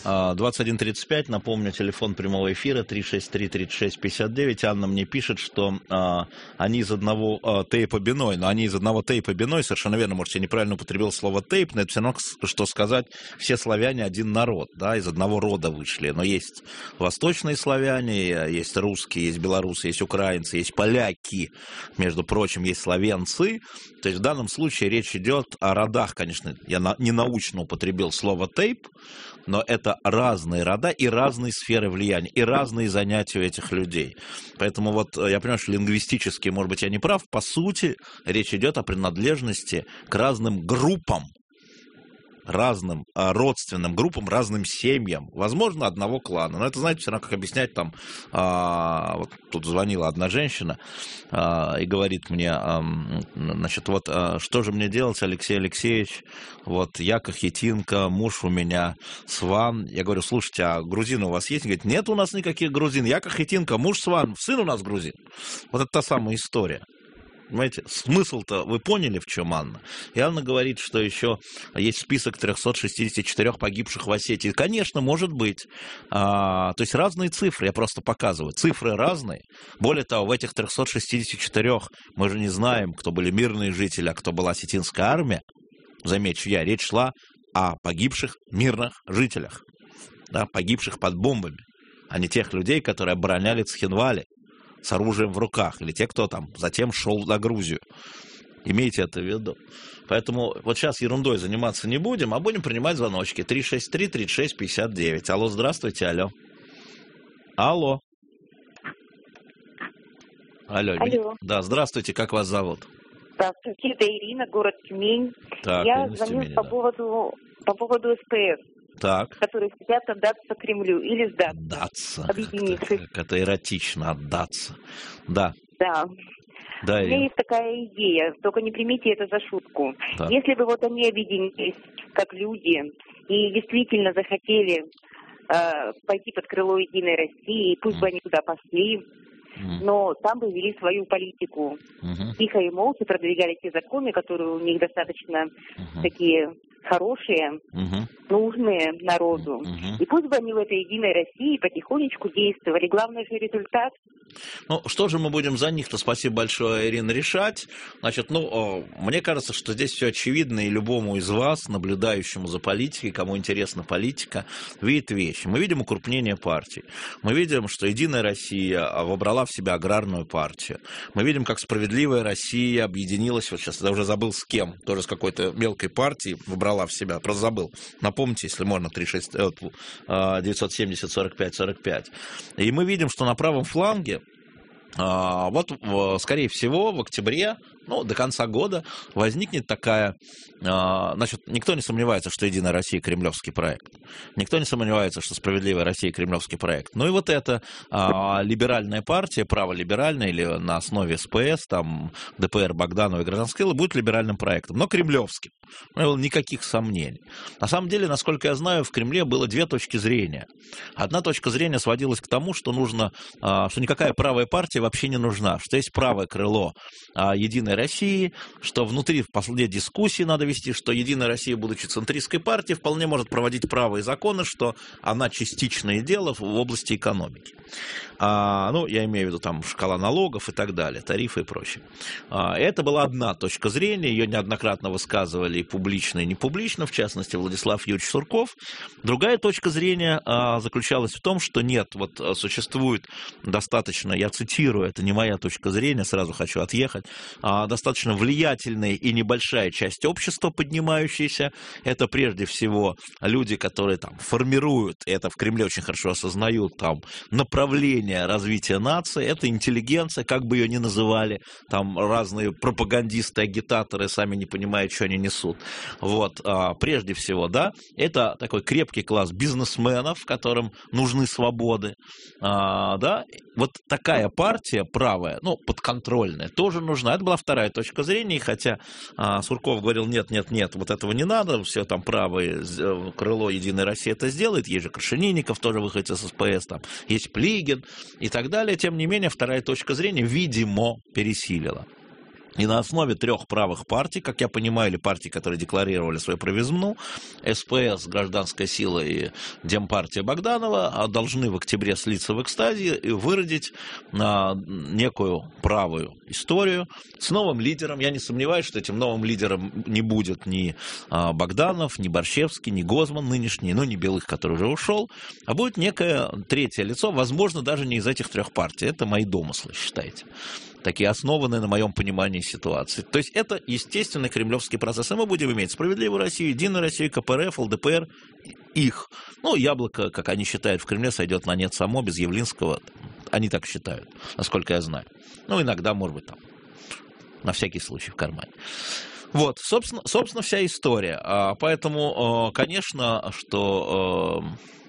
21:35, напомню, телефон прямого эфира 363-36-59. Анна мне пишет, что они из одного тейпа Биной, но они из одного тейпа Биной, совершенно верно, может, я неправильно употребил слово тейп, но это все равно, что сказать, все славяне один народ, да, из одного рода вышли, но есть восточные славяне, есть русские, есть белорусы, есть украинцы, есть поляки, между прочим, есть словенцы, то есть в данном случае речь идет о родах, конечно, я не научно употребил слово тейп, но это разные рода и разные сферы влияния, и разные занятия у этих людей. Поэтому вот я понимаю, что лингвистически, может быть, я не прав, по сути, речь идет о принадлежности к разным группам, разным родственным группам, разным семьям, возможно, одного клана. Но это, знаете, все равно как объяснять там, вот тут звонила одна женщина и говорит мне, значит, вот что же мне делать, Алексей Алексеевич, вот я кахетинка, муж у меня сван. Я говорю, слушайте, а грузины у вас есть? Говорит, нет у нас никаких грузин, я кахетинка, муж сван, сын у нас грузин. Вот это та самая история. Понимаете, смысл-то вы поняли, в чем Анна? И Анна говорит, что еще есть список 364 погибших в Осетии. Конечно, может быть. То есть разные цифры, я просто показываю. Цифры разные. Более того, в этих 364 мы же не знаем, кто были мирные жители, а кто была осетинская армия. Замечу я, речь шла о погибших мирных жителях, да, погибших под бомбами, а не тех людей, которые обороняли Цхинвали с оружием в руках, или те, кто там затем шел на Грузию. Имейте это в виду. Поэтому вот сейчас ерундой заниматься не будем, а будем принимать звоночки. 363-36-59. Алло, здравствуйте, алло. Алло. Алло. Да, здравствуйте, как вас зовут? Здравствуйте, это Ирина, город Тюмень. Так, я звоню по поводу СПС. Так. Которые хотят отдаться Кремлю или сдаться. Объединившись. Как это эротично, отдаться. Да. Да. Да, у меня есть такая идея, только не примите это за шутку. Да. Если бы вот они объединились как люди и действительно захотели пойти под крыло Единой России, пусть бы они туда пошли, но там бы вели свою политику. Тихо и молча продвигали те законы, которые у них достаточно такие хорошие, нужные народу. И пусть бы они в этой Единой России потихонечку действовали. Главное же результат. Ну, что же мы будем за них-то, спасибо большое, Ирина, решать? Значит, мне кажется, что здесь все очевидно, и любому из вас, наблюдающему за политикой, кому интересна политика, видит вещи. Мы видим укрупнение партий. Мы видим, что Единая Россия вобрала в себя аграрную партию. Мы видим, как Справедливая Россия объединилась, вот сейчас я уже забыл с кем, тоже с какой-то мелкой партией, вобрала в себя, просто забыл. Напомните, если можно, 970-45-45. И мы видим, что на правом фланге вот, скорее всего, в октябре, до конца года возникнет такая... Значит, никто не сомневается, что Единая Россия – кремлевский проект. Никто не сомневается, что Справедливая Россия – кремлевский проект. Ну и вот эта либеральная партия, праволиберальная или на основе СПС, там, ДПР, Богданова и Гражданского дела будет либеральным проектом, но кремлевским. Никаких сомнений. На самом деле, насколько я знаю, в Кремле было две точки зрения. Одна точка зрения сводилась к тому, что нужно, что никакая правая партия вообще не нужна, что есть правое крыло Единой России, что внутри в последней дискуссии надо вести, что Единая Россия, будучи центристской партией, вполне может проводить правые законы, что она частичное дело в области экономики. Я имею в виду там шкала налогов и так далее, тарифы и прочее. Это была одна точка зрения, ее неоднократно высказывали и публично, и не публично, в частности, Владислав Юрьевич Сурков. Другая точка зрения заключалась в том, что нет, вот существует достаточно, я цитирую, это не моя точка зрения, сразу хочу отъехать, достаточно влиятельная и небольшая часть общества, поднимающаяся, это прежде всего люди, которые там формируют, это в Кремле очень хорошо осознают, там, направление развития нации, это интеллигенция, как бы ее ни называли, там разные пропагандисты, агитаторы, сами не понимают, что они несут. Вот, прежде всего, да, это такой крепкий класс бизнесменов, которым нужны свободы, да, вот такая партия правая, подконтрольная, тоже нужна. Это была вторая точка зрения, и хотя Сурков говорил, нет, вот этого не надо, все там правое крыло Единой России это сделает, есть же Крашенинников, тоже выходит из СПС, там есть Плигин и так далее, тем не менее, вторая точка зрения, видимо, пересилила. И на основе 3 правых партий, как я понимаю, или партий, которые декларировали свою правизну, СПС, Гражданская сила и Демпартия Богданова должны в октябре слиться в экстазе и выродить некую правую историю с новым лидером. Я не сомневаюсь, что этим новым лидером не будет ни Богданов, ни Борщевский, ни Гозман нынешний, ни Белых, который уже ушел, а будет некое третье лицо, возможно, даже не из этих 3 партий. Это мои домыслы, считайте. Такие основанные на моем понимании ситуации. То есть это естественный кремлевский процесс. И мы будем иметь Справедливую Россию, Единую Россию, КПРФ, ЛДПР, их. Яблоко, как они считают, в Кремле сойдет на нет само, без Явлинского. Они так считают, насколько я знаю. Иногда, может быть, там, на всякий случай в кармане. Вот, собственно, вся история. Поэтому, конечно, что...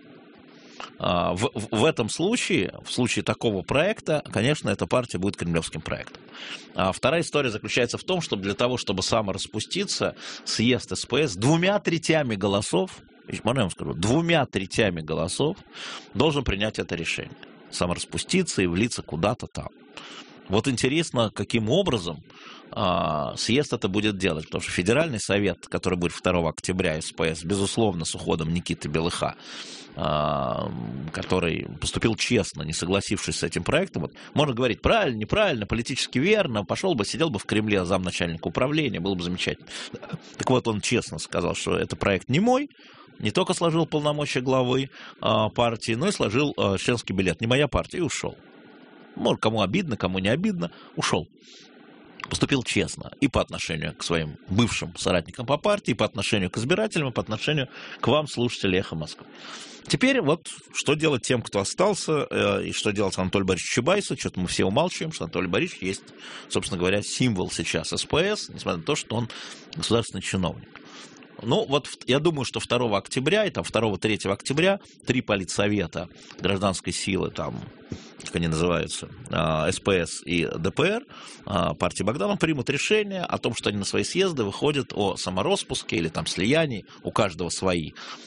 В этом случае, в случае такого проекта, конечно, эта партия будет кремлевским проектом. Вторая история заключается в том, что для того, чтобы самораспуститься, съезд СПС 2/3 голосов, можно я вам скажу, 2/3 голосов должен принять это решение. Самораспуститься и влиться куда-то там. Вот интересно, каким образом съезд это будет делать, потому что Федеральный совет, который будет 2 октября СПС, безусловно, с уходом Никиты Белыха, который поступил честно, не согласившись с этим проектом, можно говорить правильно, неправильно, политически верно, пошел бы, сидел бы в Кремле замначальника управления, было бы замечательно. Так вот, он честно сказал, что это проект не мой, не только сложил полномочия главы партии, но и сложил членский билет. Не моя партия, и ушел. Может, кому обидно, кому не обидно, ушел. Поступил честно и по отношению к своим бывшим соратникам по партии, и по отношению к избирателям, и по отношению к вам, слушатели «Эхо Москвы». Теперь что делать тем, кто остался, и что делать Анатолию Борисовичу Чубайсу. Что-то мы все умалчиваем, что Анатолий Борисович есть, собственно говоря, символ сейчас СПС, несмотря на то, что он государственный чиновник. Я думаю, что 2 октября и 2-3 октября 3 политсовета гражданской силы, как они называются, СПС и ДПР, партии Богданова, примут решение о том, что они на свои съезды выходят о самороспуске или слиянии, у каждого свои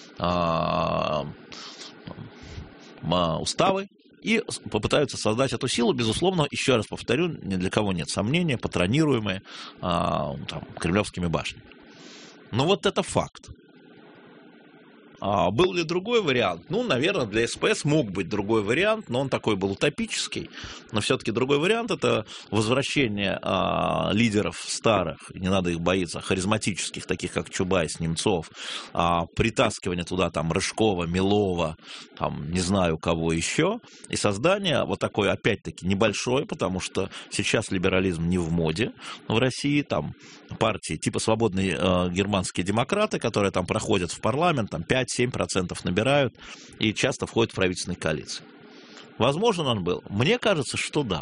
уставы, и попытаются создать эту силу, безусловно, еще раз повторю, ни для кого нет сомнения, патронируемые кремлевскими башнями. Это факт. Был ли другой вариант? Наверное, для СПС мог быть другой вариант, но он такой был утопический. Но все-таки другой вариант – это возвращение лидеров старых, не надо их бояться, харизматических, таких как Чубайс, Немцов, притаскивание туда Рыжкова, Милова, не знаю кого еще, и создание такой, опять-таки, небольшой, потому что сейчас либерализм не в моде в России, партии типа «Свободные германские демократы», которые проходят в парламент, 5-7% набирают и часто входят в правительственные коалиции. Возможно, он был? Мне кажется, что да.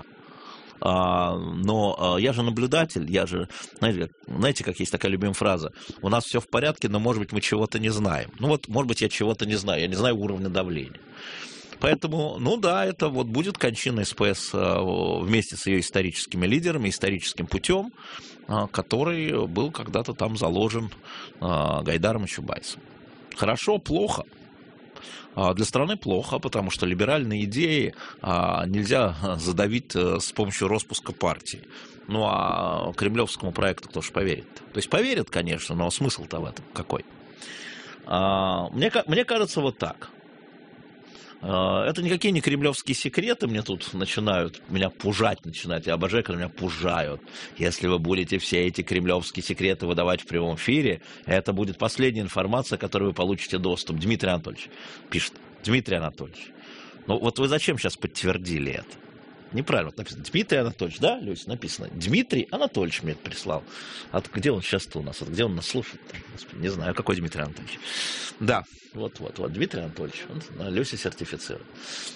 Но я же наблюдатель, знаете, как есть такая любимая фраза, у нас все в порядке, но, может быть, мы чего-то не знаем. Может быть, я чего-то не знаю, я не знаю уровня давления. Поэтому, это будет кончина СПС вместе с ее историческими лидерами, историческим путем, который был когда-то заложен Гайдаром и Чубайсом. Хорошо, плохо. Для страны плохо, потому что либеральные идеи нельзя задавить с помощью распуска партии. А кремлевскому проекту кто ж поверит? То есть поверят, конечно, но смысл-то в этом какой? Мне кажется, так. Это никакие не кремлевские секреты, меня пужать начинают. Я обожаю, когда меня пужают. Если вы будете все эти кремлевские секреты выдавать в прямом эфире, это будет последняя информация, к которой вы получите доступ. Дмитрий Анатольевич пишет. Дмитрий Анатольевич, вы зачем сейчас подтвердили это? Неправильно написано. Дмитрий Анатольевич, да, Люся, написано. Дмитрий Анатольевич мне это прислал. Где он сейчас-то у нас? Где он нас слушает? Не знаю, какой Дмитрий Анатольевич. Да, вот, Дмитрий Анатольевич. Люся сертифицирует.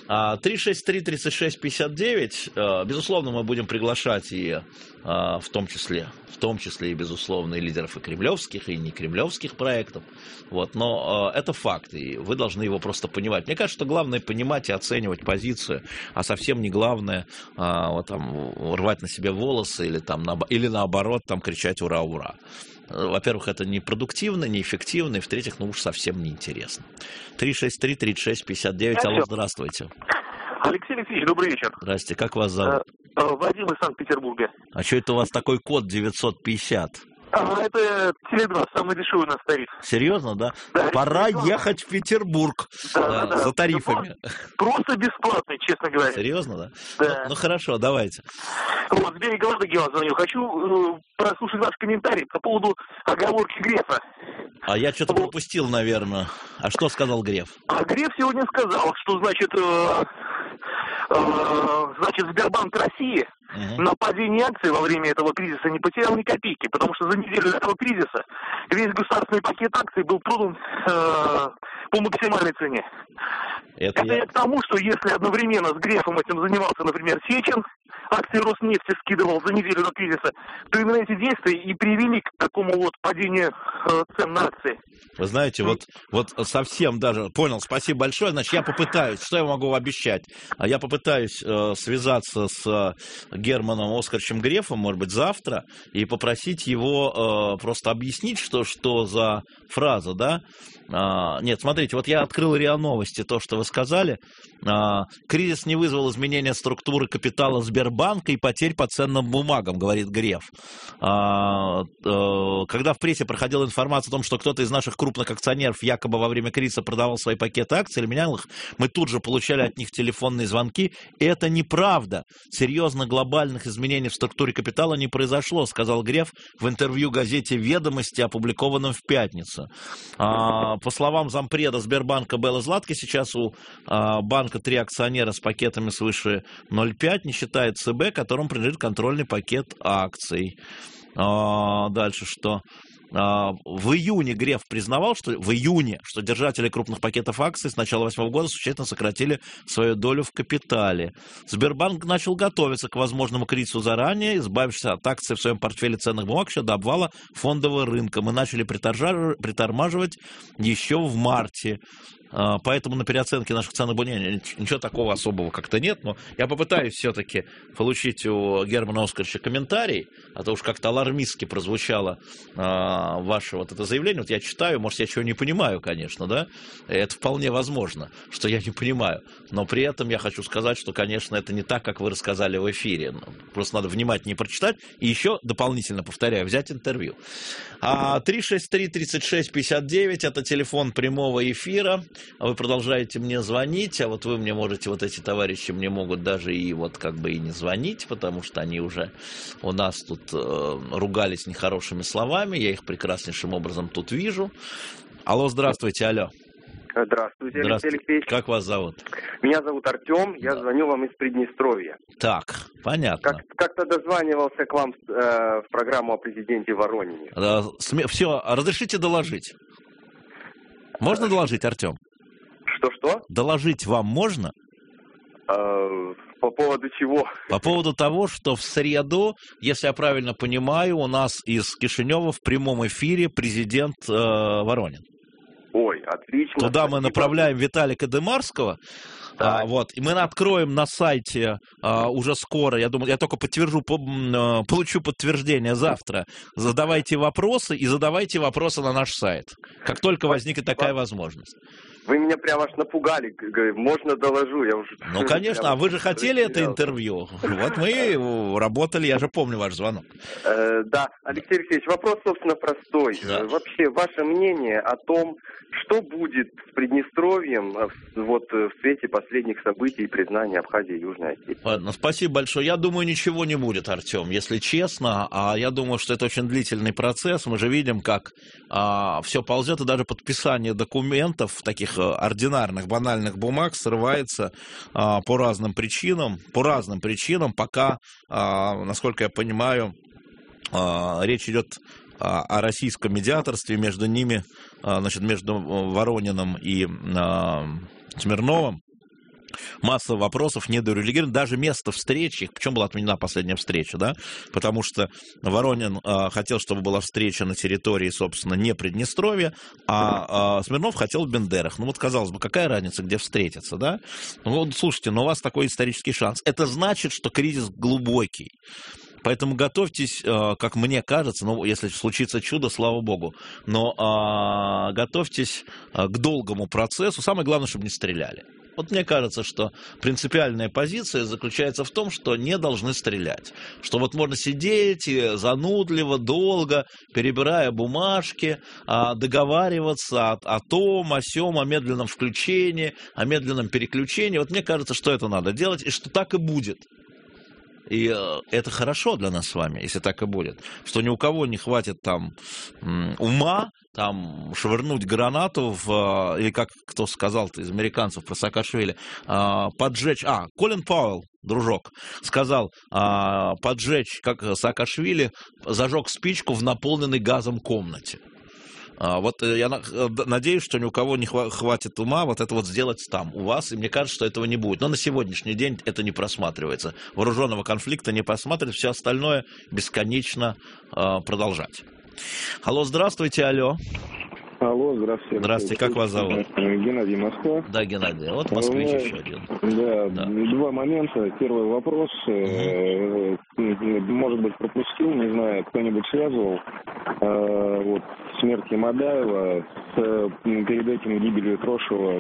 363-36-59. Безусловно, мы будем приглашать и в том числе и, безусловно, и лидеров и кремлевских, и не кремлевских проектов. Но это факт, и вы должны его просто понимать. Мне кажется, что главное понимать и оценивать позицию, а совсем не главное рвать на себе волосы или наоборот кричать «Ура, ура!». Во-первых, это не продуктивно, не эффективно, и в-третьих, уж совсем неинтересно. 363-36-59. Алло, здравствуйте. Алексей Алексеевич, добрый вечер. Здрасте, как вас зовут? Вадим из Санкт-Петербурга. А что это у вас такой код 950? Это Теле2, самый дешевый у нас тариф. Серьезно, да? Да, Пора серьезно. ехать в Петербург за тарифами. Просто бесплатный, честно говоря. Серьезно, да? Да. Ну хорошо, давайте. Вот, с берега Ладоги я вам звоню. Хочу прослушать ваш комментарий по поводу оговорки Грефа. А я что-то пропустил, наверное. А что сказал Греф? А Греф сегодня сказал, что, значит, Сбербанк России на падение акций во время этого кризиса не потерял ни копейки, потому что за неделю этого кризиса весь государственный пакет акций был продан по максимальной цене. Это я к тому, что если одновременно с Грефом этим занимался, например, Сечин, акции Роснефти скидывал за неделю до кризиса, то именно эти действия и привели к такому вот падению цен на акции. Вы знаете, вот совсем даже понял, спасибо большое. Значит, я попытаюсь, что я могу обещать? Я попытаюсь связаться с Германом Оскаровичем Грефом, может быть, завтра, и попросить его просто объяснить, что за фраза, да? Нет, смотрите, вот я открыл РИА Новости, то, что вы сказали. Кризис не вызвал изменения структуры капитала Сбербанка и потерь по ценным бумагам, говорит Греф. Когда в прессе проходила информация о том, что кто-то из наших крупных акционеров якобы во время кризиса продавал свои пакеты акций или менял их, мы тут же получали от них телефонные звонки. Это неправда. Серьезно глобальных изменений в структуре капитала не произошло, сказал Греф в интервью газете «Ведомости», опубликованном в пятницу. По словам зампреда Сбербанка Беллы Златки, сейчас у банка 3 акционера с пакетами свыше 0,5, не считая ЦБ, которому принадлежит контрольный пакет акций. Дальше что? В июне Греф признавал, что держатели крупных пакетов акций с начала 2008 года существенно сократили свою долю в капитале. Сбербанк начал готовиться к возможному кризису заранее, избавившись от акций в своем портфеле ценных бумаг еще до обвала фондового рынка. Мы начали притормаживать еще в марте. Поэтому на переоценке наших ценных бумаг ничего такого особого как-то нет, но я попытаюсь все-таки получить у Германа Оскаровича комментарий, а то уж как-то алармистски прозвучало ваше вот это заявление. Вот я читаю, может, я чего не понимаю, конечно, да, это вполне возможно, что я не понимаю, но при этом я хочу сказать, что, конечно, это не так, как вы рассказали в эфире, просто надо внимательнее прочитать и еще дополнительно, повторяю, взять интервью. 363-36-59 это телефон прямого эфира. Вы продолжаете мне звонить, а вот вы мне можете, вот эти товарищи мне могут даже и вот как бы и не звонить, потому что они уже у нас тут ругались нехорошими словами, я их прекраснейшим образом тут вижу. Алло, здравствуйте, алло. Здравствуйте, Алексей Алексеевич. Как вас зовут? Меня зовут Артем, я звоню вам из Приднестровья. Так, понятно. Как-то дозванивался к вам в программу о президенте Воронине. Все, разрешите доложить? Можно доложить, Артем? Что? Доложить вам можно? По поводу чего? По поводу того, что в среду, если я правильно понимаю, у нас из Кишинева в прямом эфире президент Воронин. Ой, отлично. Туда мы направляем Виталика Демарского. Вот, и мы откроем на сайте уже скоро, я думаю, я только получу подтверждение завтра. Задавайте вопросы и задавайте вопросы на наш сайт, как только возникнет такая возможность. Вы меня прямо аж напугали. Можно доложу, я уже... Ну, конечно, а вы же хотели это интервью. Вот мы работали, я же помню ваш звонок. Да, Алексей Алексеевич, вопрос, собственно, простой. Да. Вообще, ваше мнение о том, что будет с Приднестровьем вот в свете последних событий и признания Абхазии и Южной Осетии? Ладно, спасибо большое. Я думаю, ничего не будет, Артем, если честно. А я думаю, что это очень длительный процесс. Мы же видим, как все ползет, и даже подписание документов, таких ординарных, банальных бумаг срывается по разным причинам, пока, насколько я понимаю, речь идет о российском медиаторстве между ними, значит, между Ворониным и Смирновым. Масса вопросов недоурегулированы, даже место встречи, причем была отменена последняя встреча, да, потому что Воронин хотел, чтобы была встреча на территории, собственно, не Приднестровья, а Смирнов хотел в Бендерах. Ну вот, казалось бы, какая разница, где встретиться, да? Ну вот, слушайте, но у вас такой исторический шанс. Это значит, что кризис глубокий. Поэтому готовьтесь, как мне кажется, ну, если случится чудо, слава богу, но готовьтесь к долгому процессу. Самое главное, чтобы не стреляли. Вот мне кажется, что принципиальная позиция заключается в том, что не должны стрелять. Что вот можно сидеть и занудливо, долго, перебирая бумажки, договариваться о том, о сём, о медленном включении, о медленном переключении. Вот мне кажется, что это надо делать, и что так и будет. И это хорошо для нас с вами, если так и будет. Что ни у кого не хватит там ума там швырнуть гранату или как кто сказал-то из американцев про Саакашвили, поджечь... Колин Пауэлл, дружок, сказал, поджечь, как Саакашвили зажег спичку в наполненной газом комнате. Вот я надеюсь, что ни у кого не хватит ума вот это вот сделать там у вас, и мне кажется, что этого не будет. Но на сегодняшний день это не просматривается. Вооруженного конфликта не просматривается, все остальное бесконечно продолжать. Алло, здравствуйте, алло. Алло, здравствуйте. Здравствуйте, как вас зовут? Геннадий, Москва. Да, Геннадий, вот москвич еще один. Да, два момента. Первый вопрос, может быть, пропустил, не знаю, кто-нибудь связывал вот смерть Ямадаева перед этим гибелью Трошева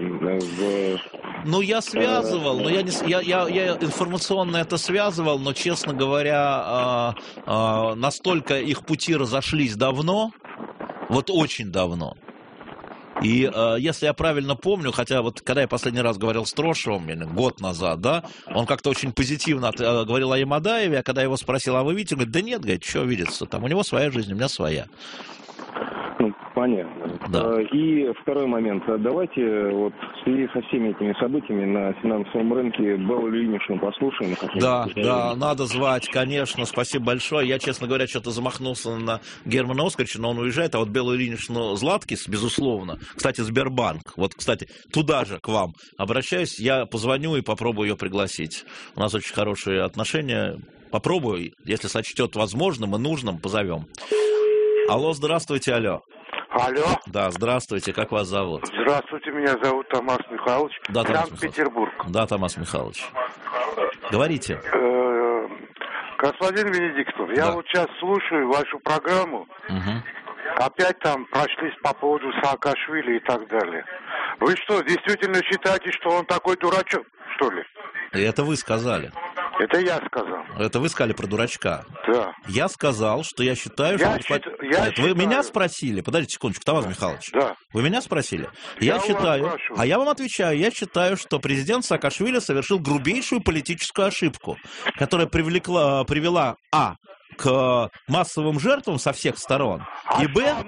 Ну, я связывал, но я информационно это связывал, но, честно говоря, настолько их пути разошлись давно, вот очень давно. И если я правильно помню, хотя вот когда я последний раз говорил с Трошевым, год назад, да, он как-то очень позитивно говорил о Ямадаеве, а когда я его спросил, а вы видите, он говорит, да нет, говорит, что видится, там у него своя жизнь, у меня своя. Ну, понятно. Да. И второй момент. Давайте вот в связи со всеми этими событиями на финансовом рынке Беллу Ильиничну послушаем. Да, надо звать, конечно. Спасибо большое. Я, честно говоря, что-то замахнулся на Германа Оскаровича, но он уезжает, а вот Беллу Ильиничну Златкис, безусловно. Кстати, Сбербанк. Вот, кстати, туда же к вам обращаюсь. Я позвоню и попробую ее пригласить. У нас очень хорошие отношения. Попробую, если сочтет возможным и нужным, позовем. Алло, здравствуйте, алло. Алло. Да, здравствуйте, как вас зовут? Здравствуйте, меня зовут Томас Михайлович, да, Санкт-Петербург. Да, Томас Михайлович. Говорите. Господин Венедиктов, я вот сейчас слушаю вашу программу. Опять там прошлись по поводу Саакашвили и так далее. Вы что, действительно считаете, что он такой дурачок, что ли? И это вы сказали. Это я сказал. Это вы сказали про дурачка. Да. Я сказал, что я считаю, что... Нет, вы меня спросили. Подождите секундочку, Томас Михайлович. Да. Вы меня спросили. Я считаю... А я вам отвечаю. Я считаю, что президент Саакашвили совершил грубейшую политическую ошибку, которая привела к массовым жертвам со всех сторон. Что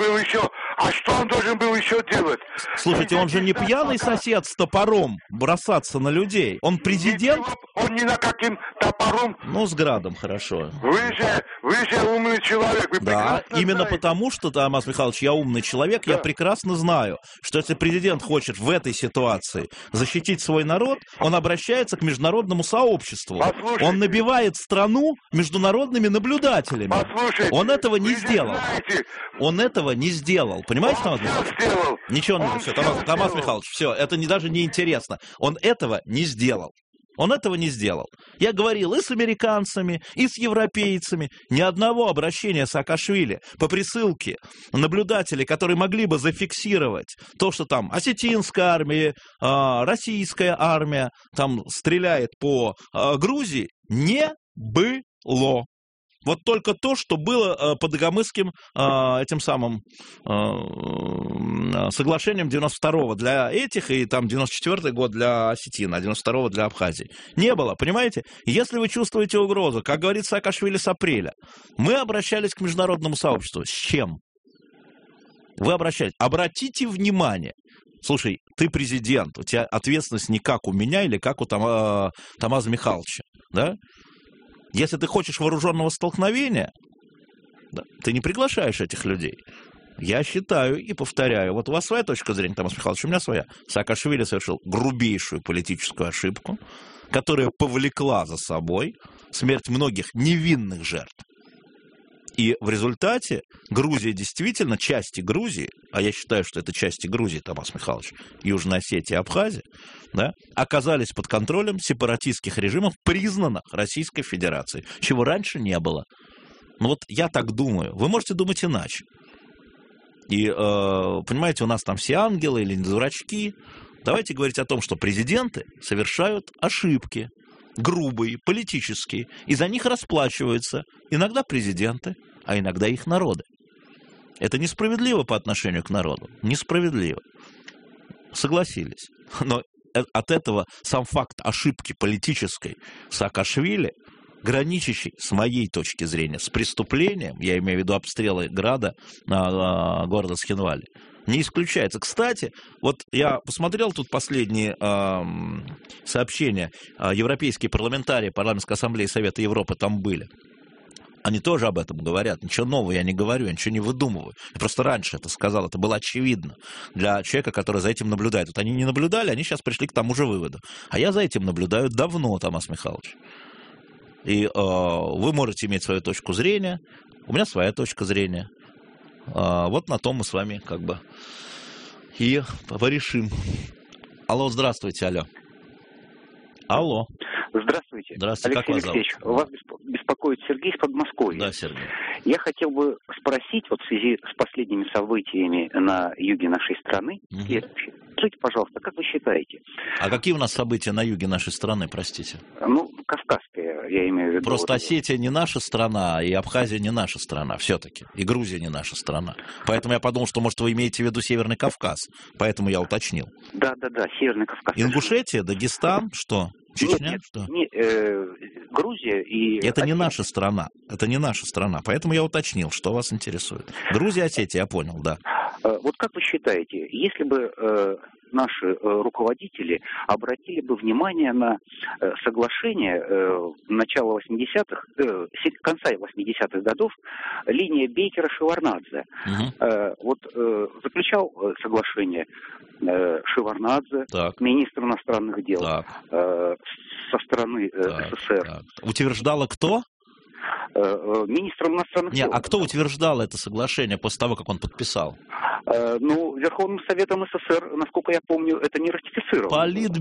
он должен был еще делать? Слушайте, он же не пьяный сосед с топором бросаться на людей. Он президент... Он ни на каким топором... Ну, с градом, хорошо. Вы же умный человек. Вы да, именно знаете. Потому что, Томас Михайлович, я умный человек, да. Я прекрасно знаю, что если президент хочет в этой ситуации защитить свой народ, он обращается к международному сообществу. Послушайте. Он набивает страну международными наблюдателями. Послушайте. Он этого не сделал. Он этого не сделал. Понимаете, Томас Михайлович? Ничего не все, Томас Михайлович, все, это даже не интересно. Он этого не сделал. Он этого не сделал. Я говорил и с американцами, и с европейцами. Ни одного обращения Саакашвили по присылке наблюдателей, которые могли бы зафиксировать то, что там осетинская армия, российская армия там стреляет по Грузии, не было. Вот только то, что было по Дагомысским этим самым соглашением 92-го для этих, и там 94-й год для Осетина, а 92-го для Абхазии. Не было, понимаете? Если вы чувствуете угрозу, как говорит Саакашвили с апреля, мы обращались к международному сообществу. С чем? Вы обращались. Обратите внимание. Слушай, ты президент, у тебя ответственность не как у меня или как у Томаса Михайловича, да? Если ты хочешь вооруженного столкновения, да, ты не приглашаешь этих людей. Я считаю и повторяю, вот у вас своя точка зрения, Томас Михайлович, у меня своя. Саакашвили совершил грубейшую политическую ошибку, которая повлекла за собой смерть многих невинных жертв. И в результате Грузия действительно, части Грузии, а я считаю, что это части Грузии, Томас Михайлович, Южная Осетия и Абхазия, да, оказались под контролем сепаратистских режимов, признанных Российской Федерацией, чего раньше не было. Ну вот я так думаю. Вы можете думать иначе. И, понимаете, у нас там все ангелы или дурачки, Давайте говорить о том, что президенты совершают ошибки, грубые, политические, и за них расплачиваются иногда президенты, а иногда их народы. Это несправедливо по отношению к народу. Несправедливо. Согласились. Но от этого сам факт ошибки политической Саакашвили, граничащий, с моей точки зрения, с преступлением, я имею в виду обстрелы города Схинвали, не исключается. Кстати, вот я посмотрел тут последние сообщения. Европейские парламентарии Парламентской ассамблеи Совета Европы там были. Они тоже об этом говорят. Ничего нового я не говорю, я ничего не выдумываю. Я просто раньше это сказал, это было очевидно для человека, который за этим наблюдает. Вот они не наблюдали, они сейчас пришли к тому же выводу. А я за этим наблюдаю давно, Томас Михайлович. И вы можете иметь свою точку зрения, у меня своя точка зрения. Вот на том мы с вами как бы и порешим. Алло, здравствуйте, алло. Алло. Здравствуйте. Здравствуйте, Алексей Алексеевич, вас беспокоит Сергей из Подмосковья. Да, Сергей. Я хотел бы спросить, вот в связи с последними событиями на юге нашей страны, следующее. Скажите, пожалуйста, как вы считаете? А какие у нас события на юге нашей страны, простите? Ну, Кавказская, я имею в виду. Просто Осетия не наша страна, и Абхазия не наша страна, все-таки. И Грузия не наша страна. Поэтому я подумал, что, может, вы имеете в виду Северный Кавказ. Поэтому я уточнил. Да, Северный Кавказ. Ингушетия, Дагестан, что? Чечня? Нет, что? Грузия и... Это не наша страна. Это не наша страна. Поэтому я уточнил, что вас интересует. Грузия, Осетия, я понял, да. Вот как вы считаете, если бы наши руководители обратили бы внимание на соглашение начала 80-х, конца 80-х годов, линия Бейкера-Шеварднадзе. Вот заключал соглашение Шеварднадзе, министр иностранных дел, со стороны СССР. Утверждала кто? Министром иностранных дел. А кто утверждал это соглашение после того, как он подписал? Верховным Советом СССР, насколько я помню, это не ратифицировано.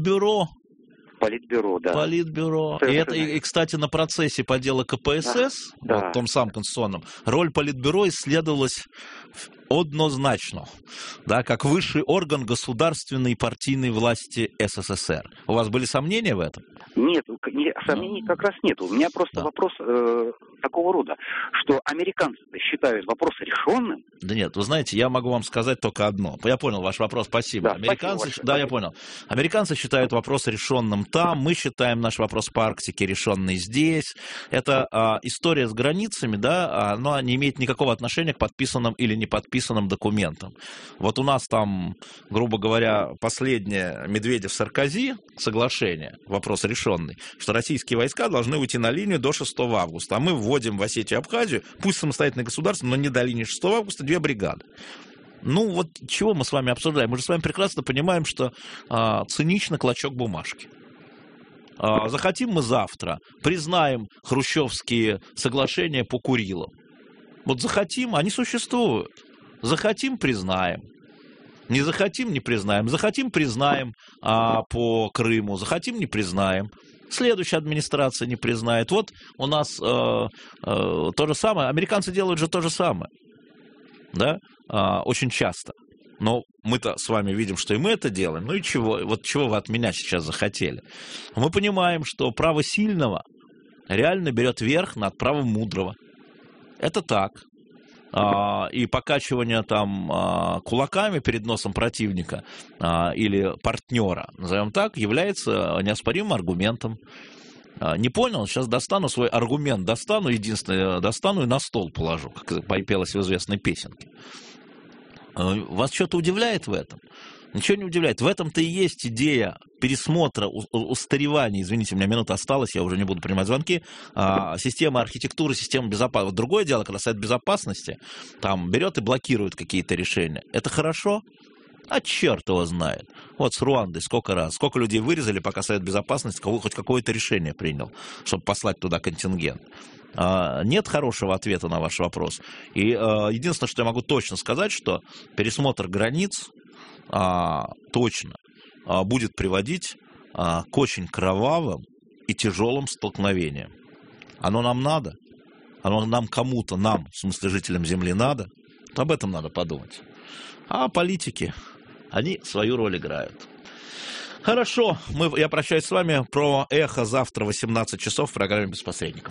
Политбюро, да. Политбюро. И, кстати, на процессе по делу КПСС, в том самом конституционном, роль Политбюро исследовалась однозначно, да, как высший орган государственной и партийной власти СССР. У вас были сомнения в этом? Нет, сомнений как раз нет. У меня просто вопрос такого рода, что американцы считают вопрос решенным. Да нет, вы знаете, я могу вам сказать только одно. Я понял ваш вопрос, спасибо. Я понял. Американцы считают вопрос решенным там, мы считаем наш вопрос по Арктике решенный здесь. Это история с границами, да, она не имеет никакого отношения к подписанным или не подписанным документам. Вот у нас там, грубо говоря, последнее Медведев-Саркози соглашение, вопрос решенный, что российские войска должны уйти на линию до 6 августа, а мы вводим в Осетию и Абхазию, пусть самостоятельное государство, но не до линии 6 августа, 2 бригады. Ну вот чего мы с вами обсуждаем? Мы же с вами прекрасно понимаем, что цинично клочок бумажки. Захотим мы завтра, признаем хрущевские соглашения по Курилам. Вот захотим, они существуют. Захотим, признаем. Не захотим, не признаем. Захотим, признаем по Крыму. Захотим, не признаем. Следующая администрация не признает. Вот у нас то же самое. Американцы делают же то же самое. Да? Очень часто. Но мы-то с вами видим, что и мы это делаем. Ну и чего? Вот чего вы от меня сейчас захотели? Мы понимаем, что право сильного реально берет верх над правом мудрого. Это так. И покачивание там кулаками перед носом противника или партнера, назовем так, является неоспоримым аргументом. Не понял? Сейчас достану свой аргумент, единственное, достану и на стол положу, как пелось в известной песенке. Вас что-то удивляет в этом? Ничего не удивляет. В этом-то и есть идея пересмотра, устаревания, извините, у меня минута осталась, я уже не буду принимать звонки, система архитектуры, система безопасности. Вот другое дело, когда Совет Безопасности там берет и блокирует какие-то решения. Это хорошо? А черт его знает. Вот с Руандой сколько людей вырезали, пока Совет Безопасности хоть какое-то решение принял, чтобы послать туда контингент. Нет хорошего ответа на ваш вопрос. И единственное, что я могу точно сказать, что пересмотр границ точно будет приводить к очень кровавым и тяжелым столкновениям. Оно нам надо? Оно нам кому-то, в смысле жителям Земли, надо? Об этом надо подумать. А политики, они свою роль играют. Хорошо, я прощаюсь с вами. Про «Эхо» завтра в 18 часов в программе «Без посредников».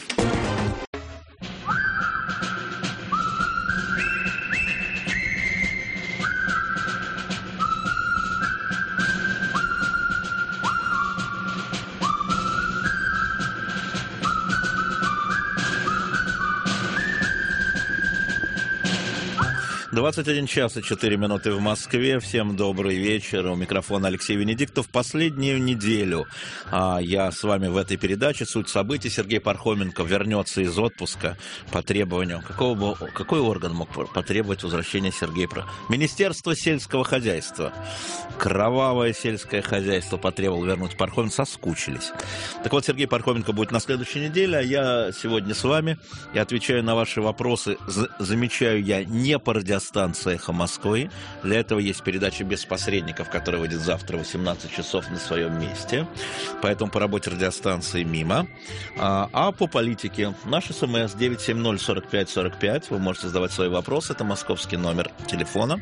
«21 час и 4 минуты в Москве. Всем добрый вечер. У микрофона Алексей Венедиктов. Последнюю неделю я с вами в этой передаче. Суть событий. Сергей Пархоменко вернется из отпуска по требованию. Какой орган мог потребовать возвращения Сергея? Министерство сельского хозяйства. Кровавое сельское хозяйство потребовало вернуть Пархоменко. Соскучились. Так вот, Сергей Пархоменко будет на следующей неделе, а я сегодня с вами и отвечаю на ваши вопросы. Замечаю я не по радиостанции «Эхо Москвы». Для этого есть передача «Без посредников», которая выйдет завтра в 18 часов на своем месте. Поэтому по работе радиостанции мимо. А по политике наш СМС 970-45-45. Вы можете задавать свои вопросы. Это московский номер телефона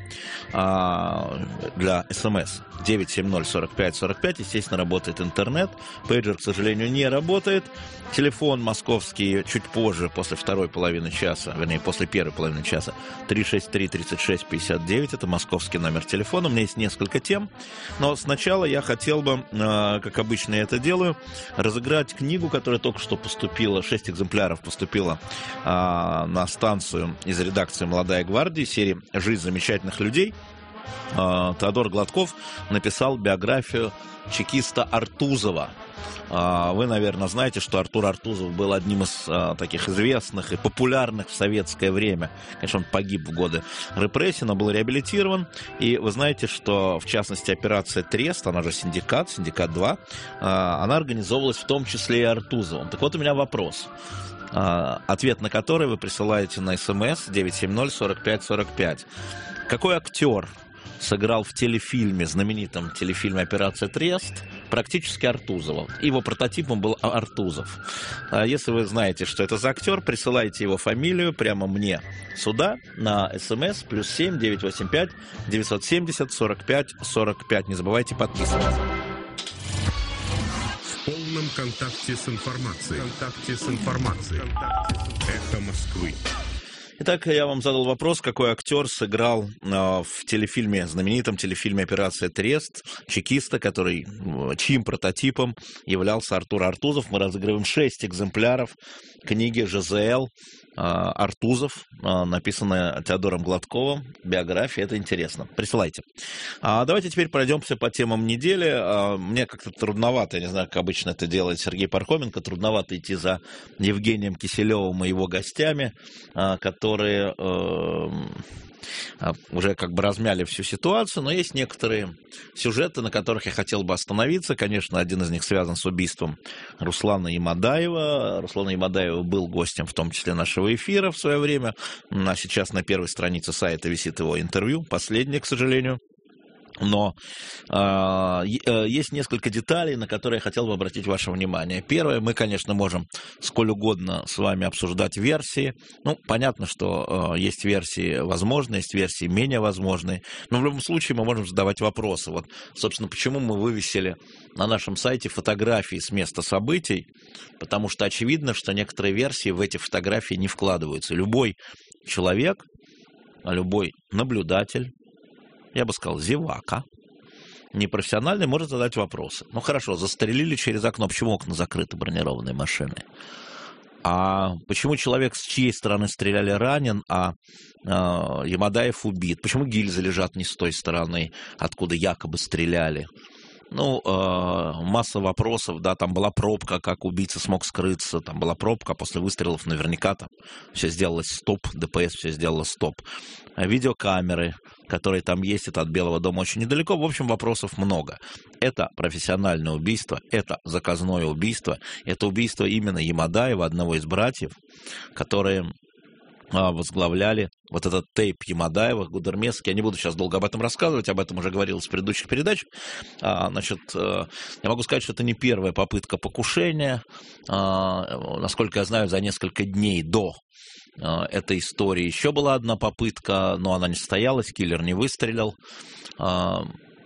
для СМС 970-45-45. Естественно, работает интернет. Пейджер, к сожалению, не работает. Телефон московский чуть позже, после второй половины часа, вернее, после первой половины часа, 363-36-59, это московский номер телефона. У меня есть несколько тем, но сначала я хотел бы, как обычно я это делаю, разыграть книгу, которая только что поступила, 6 экземпляров поступила на станцию из редакции «Молодая гвардия», серии «Жизнь замечательных людей». Теодор Гладков написал биографию чекиста Артузова. Вы, наверное, знаете, что Артур Артузов был одним из таких известных и популярных в советское время. Конечно, он погиб в годы репрессий, но был реабилитирован. И вы знаете, что, в частности, операция «Трест», она же «Синдикат-2», она организовывалась в том числе и Артузовым. Так вот, у меня вопрос, ответ на который вы присылаете на СМС 970-45-45. Какой актер сыграл в телефильме, знаменитом телефильме «Операция Трест», практически Артузова? Его прототипом был Артузов. Если вы знаете, что это за актер, присылайте его фамилию прямо мне сюда на СМС +7 985 970 45 45. Не забывайте подписываться. В полном контакте с информацией. «Эхо Москвы». Итак, я вам задал вопрос, какой актер сыграл в телефильме, знаменитом телефильме «Операция Трест», чекиста, чьим прототипом являлся Артур Артузов. Мы разыгрываем 6 экземпляров книги ЖЗЛ Артузов, написанная Теодором Гладковым, биография, это интересно. Присылайте. Давайте теперь пройдемся по темам недели. Мне как-то трудновато, я не знаю, как обычно это делает Сергей Пархоменко, трудновато идти за Евгением Киселевым и его гостями, которые уже как бы размяли всю ситуацию, но есть некоторые сюжеты, на которых я хотел бы остановиться. Конечно, один из них связан с убийством Руслана Ямадаева. Руслан Ямадаев был гостем, в том числе, нашего эфира в свое время. А сейчас на первой странице сайта висит его интервью, последнее, к сожалению. Но есть несколько деталей, на которые я хотел бы обратить ваше внимание. Первое, мы, конечно, можем сколь угодно с вами обсуждать версии. Ну, понятно, что есть версии возможные, есть версии менее возможные. Но в любом случае мы можем задавать вопросы. Вот, собственно, почему мы вывесили на нашем сайте фотографии с места событий? Потому что очевидно, что некоторые версии в эти фотографии не вкладываются. Любой человек, любой наблюдатель, я бы сказал, зевака, непрофессиональный, может задать вопросы. Ну, хорошо, застрелили через окно. Почему окна закрыты бронированной машины? А почему человек, с чьей стороны стреляли, ранен, а Ямадаев убит? Почему гильзы лежат не с той стороны, откуда якобы стреляли? Ну, масса вопросов, да, там была пробка, как убийца смог скрыться, там была пробка, после выстрелов наверняка там все сделалось стоп, ДПС все сделало стоп. Видеокамеры, которые там есть, это от Белого дома очень недалеко, в общем, вопросов много. Это профессиональное убийство, это заказное убийство, это убийство именно Ямадаева, одного из братьев, которые возглавляли вот этот тейп Ямадаева, Гудермесский. Я не буду сейчас долго об этом рассказывать, об этом уже говорилось в предыдущих передачах. Значит, я могу сказать, что это не первая попытка покушения. Насколько я знаю, за несколько дней до этой истории еще была одна попытка, но она не состоялась, киллер не выстрелил.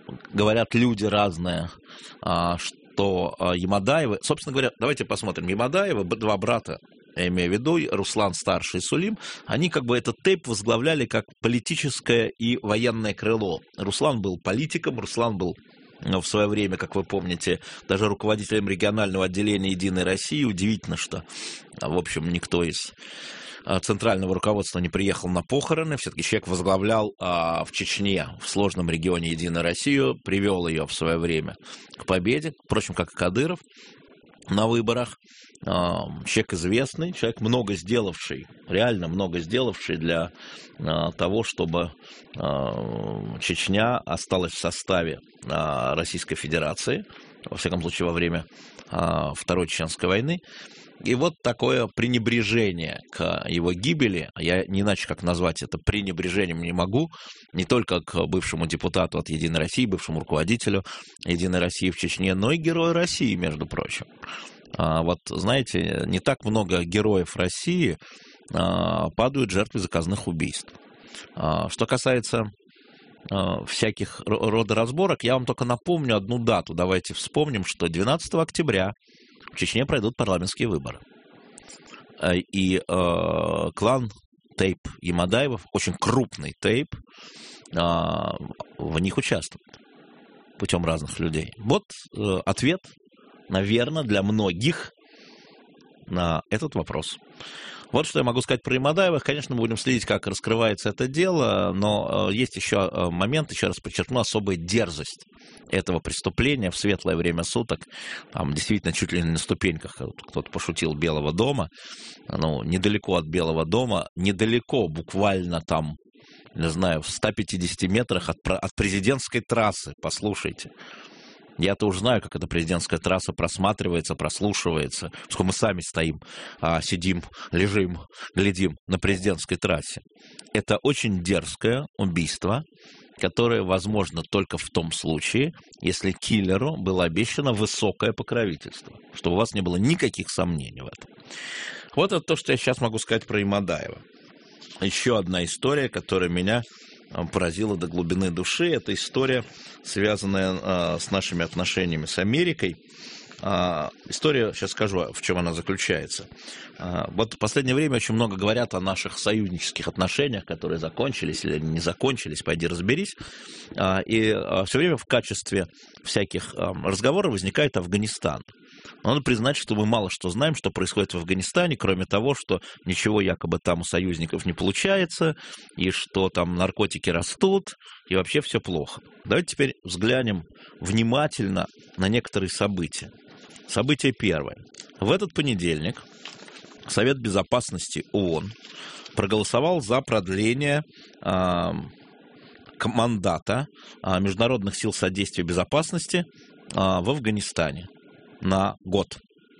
говорят люди разные, что Ямадаевы... Собственно говоря, давайте посмотрим. Ямадаевы, два брата, я имею в виду, Руслан старший и Сулим, они как бы этот тейп возглавляли как политическое и военное крыло. Руслан был политиком, Руслан был в свое время, как вы помните, даже руководителем регионального отделения «Единой России». Удивительно, что, в общем, никто из центрального руководства не приехал на похороны. Все-таки человек возглавлял в Чечне, в сложном регионе «Единую Россию», привел ее в свое время к победе, впрочем, как и Кадыров на выборах. Человек известный, человек много сделавший, реально много сделавший для того, чтобы Чечня осталась в составе Российской Федерации, во всяком случае, во время Второй Чеченской войны. И вот такое пренебрежение к его гибели, я не иначе как назвать это пренебрежением не могу, не только к бывшему депутату от «Единой России», бывшему руководителю «Единой России» в Чечне, но и герою России, между прочим. Вот, знаете, не так много героев России падают жертвой заказных убийств. Что касается всяких рода разборок, я вам только напомню одну дату. Давайте вспомним, что 12 октября в Чечне пройдут парламентские выборы. И клан тейп Ямадаевых, очень крупный тейп, в них участвует путем разных людей. Вот ответ, наверное, для многих на этот вопрос. Вот что я могу сказать про Ямадаевых. Конечно, мы будем следить, как раскрывается это дело, но есть еще момент, еще раз подчеркну, особая дерзость этого преступления в светлое время суток. Там действительно чуть ли не на ступеньках кто-то пошутил Белого дома. Ну, недалеко от Белого дома, недалеко, буквально там, не знаю, в 150 метрах от президентской трассы, послушайте. Я-то уже знаю, как эта президентская трасса просматривается, прослушивается. Сколько мы сами стоим, сидим, лежим, глядим на президентской трассе. Это очень дерзкое убийство, которое возможно только в том случае, если киллеру было обещано высокое покровительство, чтобы у вас не было никаких сомнений в этом. Вот это то, что я сейчас могу сказать про Ямадаева. Еще одна история, которая меня поразила до глубины души. Это история, связанная с нашими отношениями с Америкой. История, сейчас скажу, в чем она заключается. Вот в последнее время очень много говорят о наших союзнических отношениях, которые закончились или не закончились, пойди разберись. И все время в качестве всяких разговоров возникает Афганистан. Надо признать, что мы мало что знаем, что происходит в Афганистане, кроме того, что ничего якобы там у союзников не получается, и что там наркотики растут, и вообще все плохо. Давайте теперь взглянем внимательно на некоторые события. Событие первое. В этот понедельник Совет Безопасности ООН проголосовал за продление мандата Международных сил содействия безопасности в Афганистане на год.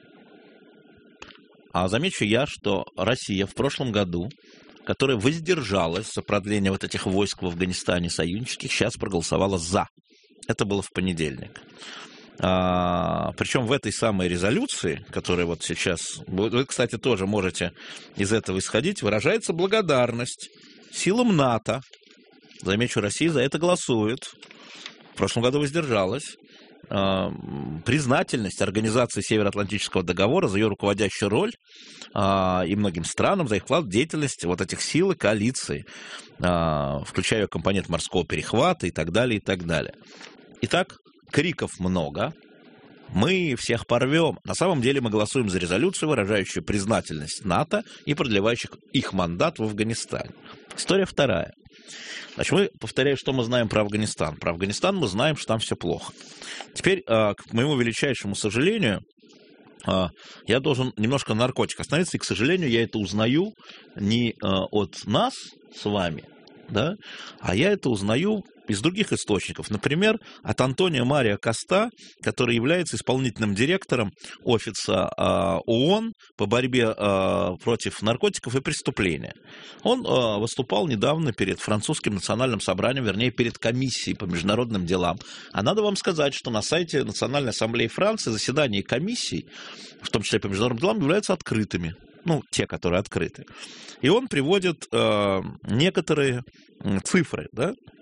Замечу я, что Россия в прошлом году, которая воздержалась за продление вот этих войск в Афганистане союзнических, сейчас проголосовала за. Это было в понедельник. Причем в этой самой резолюции, которая вот сейчас, вы, кстати, тоже можете из этого исходить, выражается благодарность силам НАТО. Замечу, Россия за это голосует. В прошлом году воздержалась. Признательность Организации Североатлантического договора за ее руководящую роль и многим странам за их вклад в деятельность вот этих сил и коалиции, включая компонент морского перехвата и так далее, и так далее. Итак, криков много. Мы всех порвем. На самом деле мы голосуем за резолюцию, выражающую признательность НАТО и продлевающих их мандат в Афганистане. История вторая. Значит, мы, повторяю, что мы знаем про Афганистан. Про Афганистан мы знаем, что там все плохо. Теперь, к моему величайшему сожалению, я должен немножко на наркотик остановиться, и, к сожалению, я это узнаю не от нас с вами, да, а я это узнаю из других источников. Например, от Антонио Марио Коста, который является исполнительным директором офиса ООН по борьбе против наркотиков и преступления. Он выступал недавно перед французским национальным собранием, вернее, перед комиссией по международным делам. А надо вам сказать, что на сайте Национальной ассамблеи Франции заседания комиссий, в том числе по международным делам, являются открытыми. Ну, те, которые открыты. И он приводит некоторые цифры, да?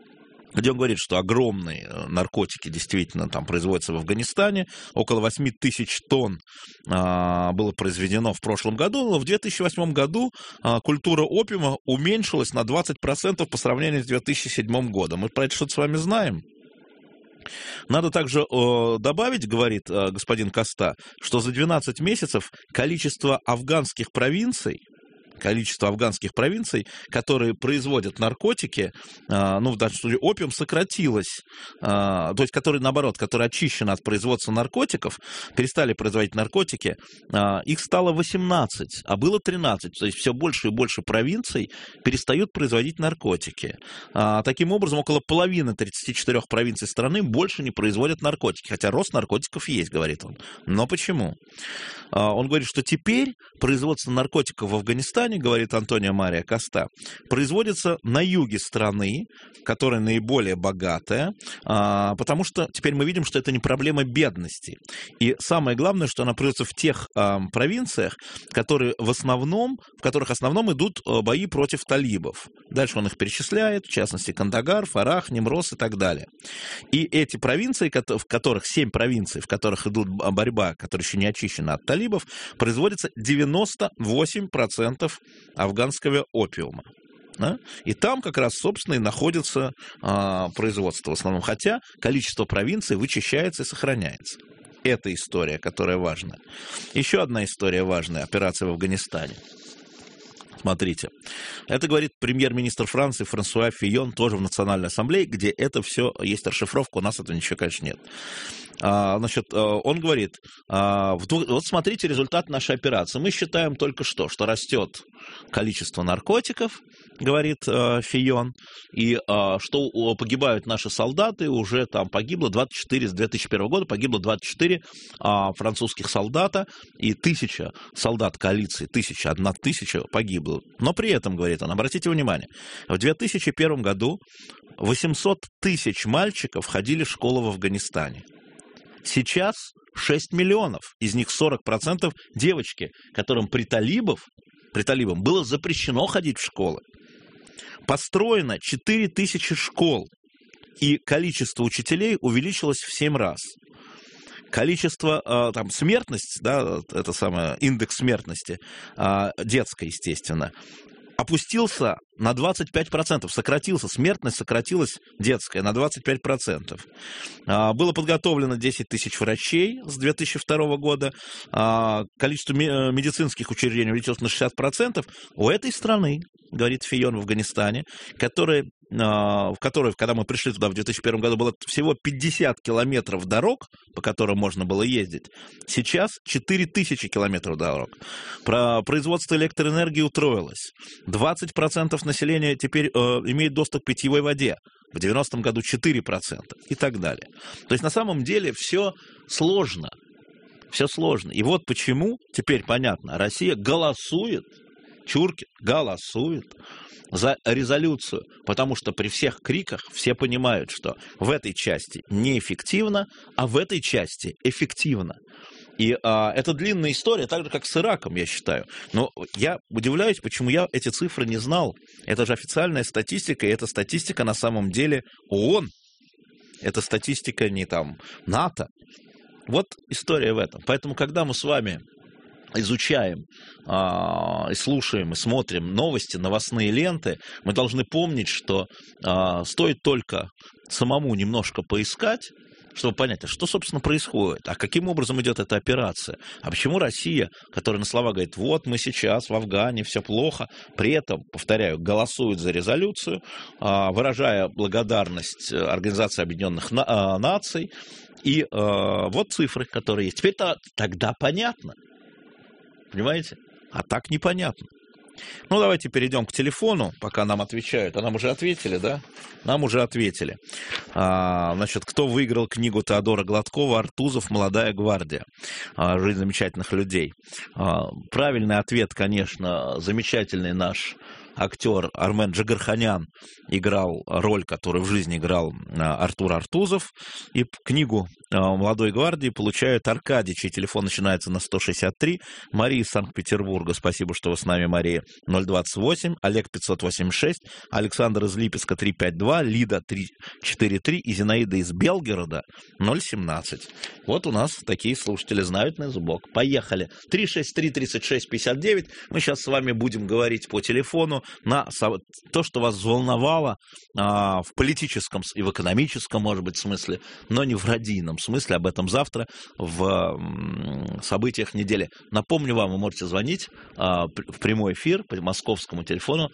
где он говорит, что огромные наркотики действительно там производятся в Афганистане. Около 8 тысяч тонн было произведено в прошлом году, но в 2008 году культура опиума уменьшилась на 20% по сравнению с 2007 годом. Мы про это что-то с вами знаем. Надо также добавить, говорит господин Коста, что за 12 месяцев количество афганских провинций, которые производят наркотики, ну, в данном случае опиум, сократилось. То есть, которые очищены от производства наркотиков, перестали производить наркотики, их стало 18, а было 13. То есть, все больше и больше провинций перестают производить наркотики. Таким образом, около половины 34 провинций страны больше не производят наркотики. Хотя рост наркотиков есть, говорит он. Но почему? Он говорит, что теперь производство наркотиков в Афганистане, говорит Антонио Мария Коста, производится на юге страны, которая наиболее богатая, потому что теперь мы видим, что это не проблема бедности. И самое главное, что она производится в тех провинциях, в которых в основном идут бои против талибов. Дальше он их перечисляет, в частности, Кандагар, Фарах, Нимроз и так далее. И эти провинции, в которых 7 провинций, в которых идут борьба, которая еще не очищена от талибов, производится 98% афганского опиума. Да? И там как раз, собственно, и находится производство в основном, хотя количество провинций вычищается и сохраняется. Это история, которая важна. Еще одна история важная, операция в Афганистане. Смотрите, это говорит премьер-министр Франции Франсуа Фийон, тоже в Национальной ассамблее, где это все есть расшифровка, у нас этого ничего, конечно, нет. Значит, он говорит, вот смотрите результат нашей операции. Мы считаем только что растет количество наркотиков, говорит Фийон, и что погибают наши солдаты, уже там погибло 24, с 2001 года погибло 24 французских солдата, и 1000 солдат коалиции, 1 тысяча погибло. Но при этом, говорит он, обратите внимание, в 2001 году 800 тысяч мальчиков ходили в школу в Афганистане. Сейчас 6 миллионов, из них 40% девочки, которым при талибам было запрещено ходить в школы. Построено 4000 школ, и количество учителей увеличилось в 7 раз. Количество, смертность, да, это самое, индекс смертности, детской, естественно, опустился на 25%, смертность сократилась детская на 25%. Было подготовлено 10 тысяч врачей с 2002 года, количество медицинских учреждений увеличилось на 60%. У этой страны, говорит Фийон, в Афганистане, в которой, когда мы пришли туда в 2001 году, было всего 50 километров дорог, по которым можно было ездить. Сейчас 4000 километров дорог. Производство электроэнергии утроилось. 20% населения теперь имеет доступ к питьевой воде. В 90-м году 4% и так далее. То есть на самом деле все сложно. Все сложно. И вот почему, теперь понятно, Россия голосует, Чуркин голосует за резолюцию, потому что при всех криках все понимают, что в этой части неэффективно, а в этой части эффективно. И это длинная история, так же, как с Ираком, я считаю. Но я удивляюсь, почему я эти цифры не знал. Это же официальная статистика, и эта статистика на самом деле ООН. Это статистика не там НАТО. Вот история в этом. Поэтому, когда мы с вами изучаем, и слушаем, и смотрим новости, новостные ленты, мы должны помнить, что стоит только самому немножко поискать, чтобы понять, а что, собственно, происходит, а каким образом идет эта операция, а почему Россия, которая на слова говорит, вот мы сейчас в Афгане, все плохо, при этом, повторяю, голосует за резолюцию, выражая благодарность Организации Объединенных Наций, и вот цифры, которые есть. Теперь тогда понятно, понимаете? А так непонятно. Ну, давайте перейдем к телефону, пока нам отвечают. А нам уже ответили, да? Нам уже ответили. Значит, кто выиграл книгу Теодора Гладкова «Артузов. Молодая гвардия». Жизнь замечательных людей. Правильный ответ, конечно, замечательный наш актер Армен Джигарханян играл роль, которую в жизни играл Артур Артузов. И книгу «Молодой гвардии» получает Аркадий, чей телефон начинается на 163. Мария из Санкт-Петербурга, спасибо, что вы с нами, Мария, 028. Олег 586. Александр из Липецка 352. Лида 343. И Зинаида из Белгорода 017. Вот у нас такие слушатели знают на зубок. Поехали. 363-36-59. Мы сейчас с вами будем говорить по телефону на то, что вас взволновало в политическом и в экономическом, может быть, смысле, но не в радийном смысле. Об этом завтра в событиях недели. Напомню вам, вы можете звонить в прямой эфир по московскому телефону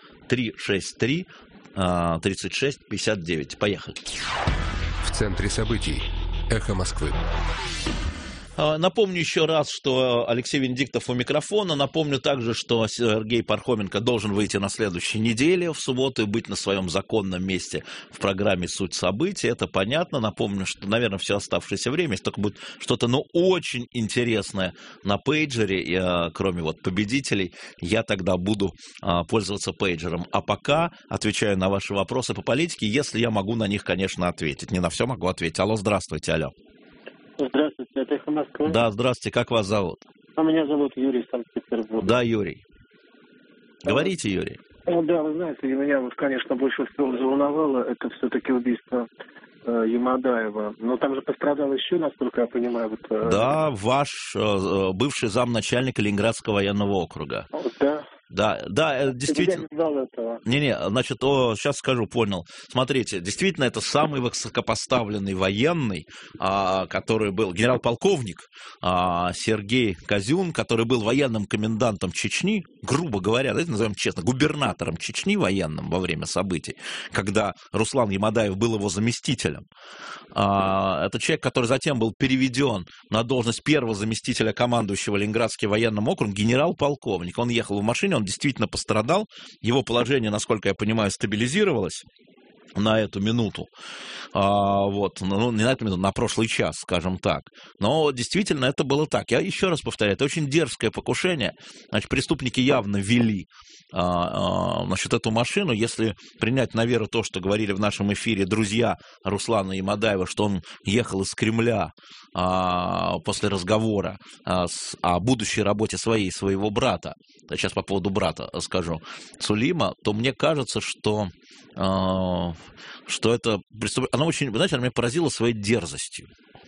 363-36-59. Поехали. В центре событий. Эхо Москвы. Напомню еще раз, что Алексей Венедиктов у микрофона. Напомню также, что Сергей Пархоменко должен выйти на следующей неделе в субботу и быть на своем законном месте в программе «Суть событий». Это понятно. Напомню, что, наверное, все оставшееся время, если только будет что-то, очень интересное на пейджере, кроме победителей, я тогда буду пользоваться пейджером. А пока отвечаю на ваши вопросы по политике, если я могу на них, конечно, ответить. Не на все могу ответить. Алло, здравствуйте, алло. Здравствуйте, это «Эхо Москвы». Да, здравствуйте, как вас зовут? Меня зовут Юрий из Санкт-Петербурга. Да, Юрий. Говорите, Юрий. Да, вы знаете, меня конечно больше всего взволновало, это все-таки убийство Ямадаева. Но там же пострадал еще, насколько я понимаю. Да, ваш бывший замначальника Ленинградского военного округа. Да. Да, действительно. Я не знал этого. Значит, сейчас скажу, понял. Смотрите, действительно, это самый высокопоставленный военный, который был генерал-полковник Сергей Козюн, который был военным комендантом Чечни, грубо говоря, давайте назовем честно, губернатором Чечни военным во время событий, когда Руслан Ямадаев был его заместителем. Это человек, который затем был переведен на должность первого заместителя командующего Ленинградским военным округом, генерал-полковник. Он ехал в машине, он действительно пострадал. Его положение, насколько я понимаю, стабилизировалось на эту минуту. Не на эту минуту, на прошлый час, скажем так. Но действительно это было так. Я еще раз повторяю, это очень дерзкое покушение. Значит, преступники явно вели эту машину. Если принять на веру то, что говорили в нашем эфире друзья Руслана Ямадаева, что он ехал из Кремля после разговора о будущей работе своего брата, сейчас по поводу брата скажу, Сулима, то мне кажется, что это преступление, оно очень, знаете, оно меня поразило своей дерзостью.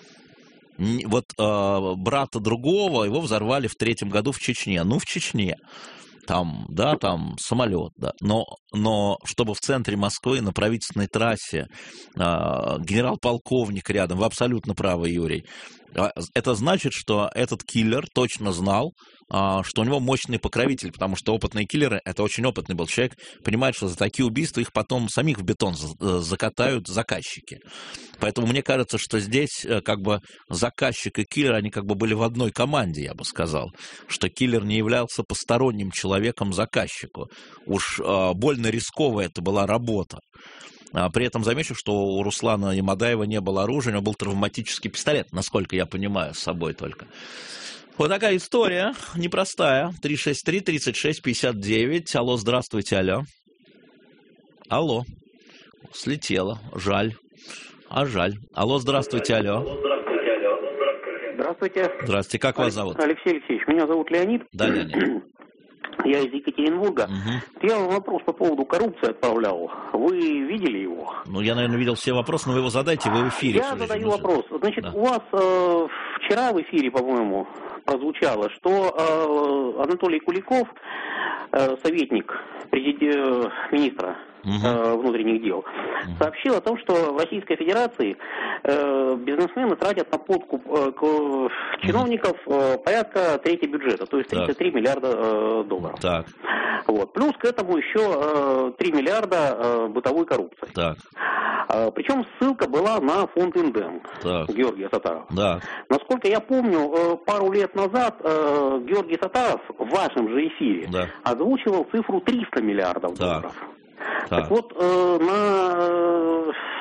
Брата другого его взорвали в 3-м году в Чечне. В Чечне. Там самолет, да. Но чтобы в центре Москвы на правительственной трассе генерал-полковник рядом, вы абсолютно правы, Юрий. Это значит, что этот киллер точно знал, что у него мощный покровитель, потому что опытные киллеры, это очень опытный был человек, понимает, что за такие убийства их потом самих в бетон закатают заказчики. Поэтому мне кажется, что здесь заказчик и киллер, они были в одной команде, я бы сказал, что киллер не являлся посторонним человеком заказчику. Уж больно рисковая это была работа. При этом замечу, что у Руслана Ямадаева не было оружия, у него был травматический пистолет, насколько я понимаю, с собой только. Вот такая история, непростая. 363-36-59. Алло, здравствуйте, алло. Алло. Слетело. Жаль. Жаль. Алло, здравствуйте, алло. Здравствуйте. Здравствуйте, как вас зовут? Алексей Алексеевич, меня зовут Леонид. Да, Леонид. Я из Екатеринбурга. Я вам вопрос по поводу коррупции отправлял. Вы видели его? Я, наверное, видел все вопросы, но вы его задайте, вы в эфире. Я задаю вопрос. Значит, да. У вас вчера в эфире, по-моему, прозвучало, что Анатолий Куликов, советник министра внутренних дел, сообщил о том, что в Российской Федерации бизнесмены тратят на подкуп чиновников порядка трети бюджета, то есть 33 миллиарда долларов. Так. Плюс к этому еще 3 миллиарда бытовой коррупции. Так. Причем ссылка была на фонд Индем Георгия Саттарова. Да. Насколько я помню, пару лет назад Георгий Саттаров в вашем же эфире озвучивал цифру 300 миллиардов долларов. Так вот, на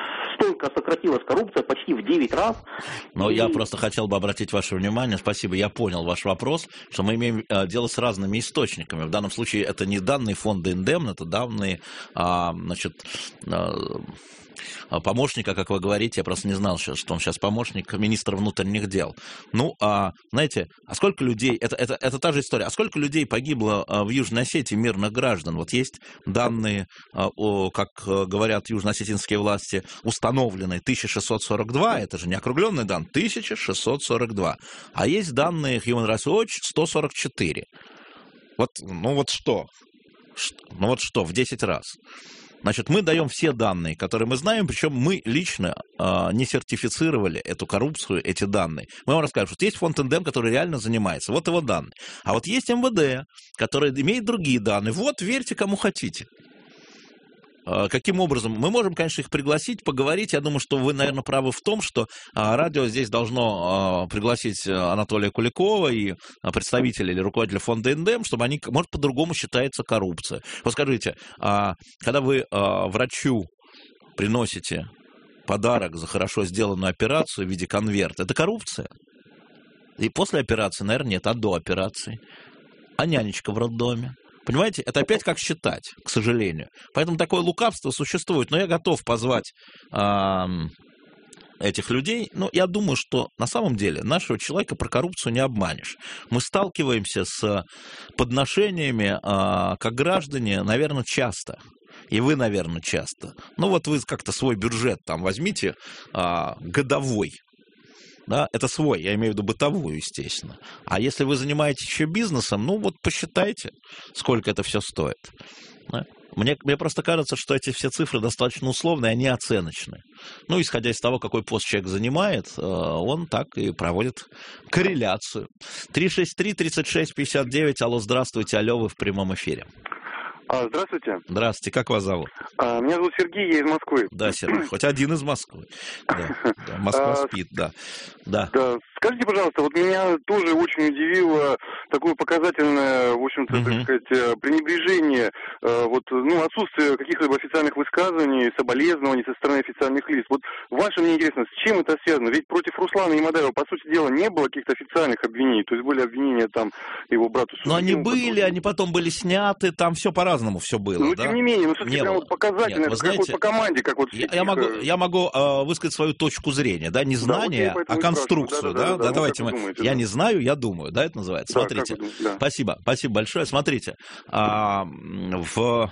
настолько сократилась коррупция почти в 9 раз. Но я просто хотел бы обратить ваше внимание, спасибо, я понял ваш вопрос, что мы имеем дело с разными источниками. В данном случае это не данные фонда Индемн, это данные, значит, помощника, как вы говорите, я просто не знал, что он сейчас помощник министра внутренних дел. Ну, знаете, а сколько людей, это та же история, а сколько людей погибло в Южной Осетии мирных граждан? Вот есть данные, как говорят южно-осетинские власти, установленные 1642, это же не округленные данные, 1642. А есть данные Human Rights Watch 144. Вот, ну вот что? Ну вот что, в 10 раз. Значит, мы даем все данные, которые мы знаем, причем мы лично не сертифицировали эту коррупцию, эти данные. Мы вам расскажем, что есть фонд Индемн, который реально занимается, вот его данные. А вот есть МВД, который имеет другие данные. Вот, верьте, кому хотите. Каким образом? Мы можем, конечно, их пригласить, поговорить. Я думаю, что вы, наверное, правы в том, что радио здесь должно пригласить Анатолия Куликова и представителя или руководителя фонда Индемн, чтобы они, может, по-другому считается коррупция. Вот скажите, когда вы врачу приносите подарок за хорошо сделанную операцию в виде конверта, это коррупция? И после операции, наверное, нет, а до операции? А нянечка в роддоме? Понимаете, это опять как считать, к сожалению. Поэтому такое лукавство существует. Но я готов позвать этих людей. Но я думаю, что на самом деле нашего человека про коррупцию не обманешь. Мы сталкиваемся с подношениями как граждане, наверное, часто. И вы, наверное, часто. Ну вот вы как-то свой бюджет там возьмите годовой. Да, это свой, я имею в виду бытовую, естественно. А если вы занимаетесь еще бизнесом, ну вот посчитайте, сколько это все стоит. Да? Мне просто кажется, что эти все цифры достаточно условные, они оценочные. Ну, исходя из того, какой пост человек занимает, он так и проводит корреляцию. 363-36-59, алло, здравствуйте, алло, вы в прямом эфире. Здравствуйте. Здравствуйте, как вас зовут? Меня зовут Сергей, я из Москвы. Да, Сергей, хоть один из Москвы. Да, Москва спит, да. Скажите, пожалуйста, вот меня тоже очень удивило такое показательное, в общем-то, так сказать, пренебрежение, отсутствие каких-либо официальных высказываний, соболезнований со стороны официальных лиц. Вот ваше мне интересно, с чем это связано? Ведь против Руслана Ямадаева, по сути дела, не было каких-то официальных обвинений, то есть были обвинения там его брату. Но они были, они потом были сняты, там все по-разному все было. Но тем не менее, все-таки прям вот показательно, это как вот по команде, как вот... Я могу высказать свою точку зрения, да, не знание, а конструкцию, да? Давайте мы... Я не знаю, я думаю, да, это называется. Смотрите, спасибо большое. Смотрите, в